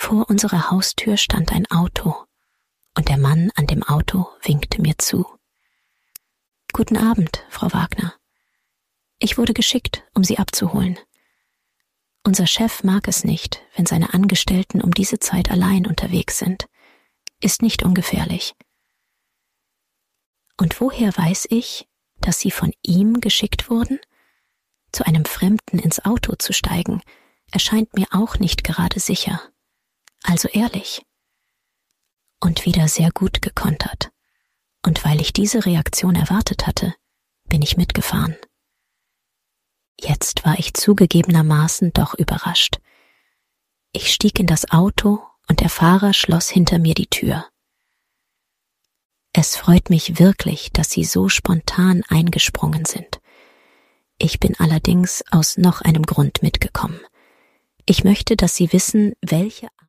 Vor unserer Haustür stand ein Auto, und der Mann an dem Auto winkte mir zu. »Guten Abend, Frau Wagner. Ich wurde geschickt, um Sie abzuholen. Unser Chef mag es nicht, wenn seine Angestellten um diese Zeit allein unterwegs sind. Ist nicht ungefährlich. Und woher weiß ich, dass Sie von ihm geschickt wurden? Zu einem Fremden ins Auto zu steigen, erscheint mir auch nicht gerade sicher. Also ehrlich.« Und wieder sehr gut gekontert. Und weil ich diese Reaktion erwartet hatte, bin ich mitgefahren. Jetzt war ich zugegebenermaßen doch überrascht. Ich stieg in das Auto und der Fahrer schloss hinter mir die Tür. Es freut mich wirklich, dass Sie so spontan eingesprungen sind. Ich bin allerdings aus noch einem Grund mitgekommen. Ich möchte, dass Sie wissen, welche